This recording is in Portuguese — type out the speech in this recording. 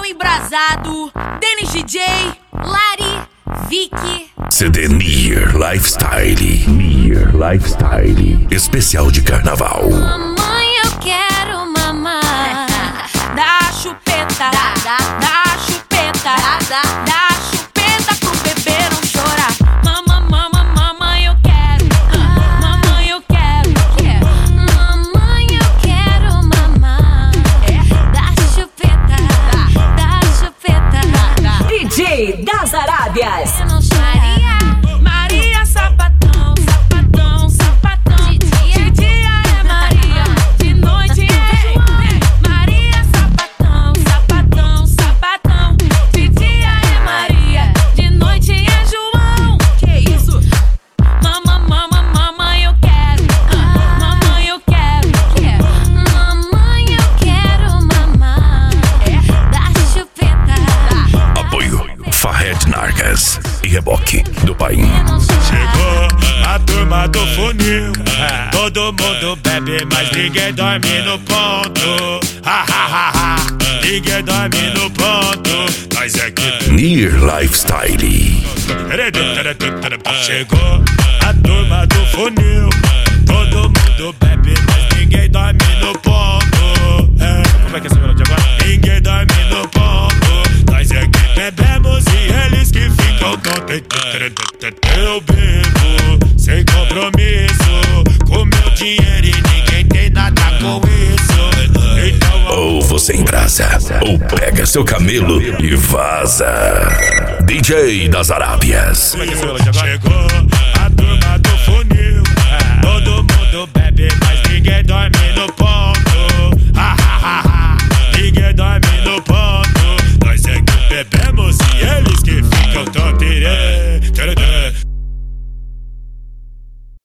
João Embrasado, Denis DJ, Lari, Vicky. CD Near Lifestyle. Near Lifestyle. Especial de carnaval. Mamãe, eu quero mamar. Dá chupeta, dá chupeta, dá chupeta pro bebê não chorar. Mamãe, eu quero. Mamãe, eu quero. Mamãe, eu quero mamar. Dá chupeta, dá chupeta. DJ das Arábias. Maria sapatão, sapatão, sapatão. De dia é Maria, de noite é João. Maria sapatão, sapatão, sapatão. De dia é Maria, de noite é João. Que isso? Mamãe, eu quero. Mamãe, eu quero. Mamãe, eu quero mamar. Dá chupeta. Apoio Fahed Nargas e Reboque do Paim. Chegou a turma do funil. Todo mundo bebe, mas ninguém dorme no ponto. Ha, ha, ha, ha. Ninguém dorme no ponto. Nós é que Near Lifestyle. chegou a turma do funil. Todo mundo bebe, mas ninguém dorme no ponto. Como é que é essa melodia agora? Ninguém dorme no ponto. Nós é que bebemos e eles que ficam tontos. Eu bebo sem compromisso, com meu dinheiro e ninguém tem nada com isso. Então Ou você embrasa, ou pega seu camelo e vaza. DJ das Arábias. como é que é essa melodia agora? Chegou a turma do funil. Todo mundo bebe, mas ninguém dorme no ponto.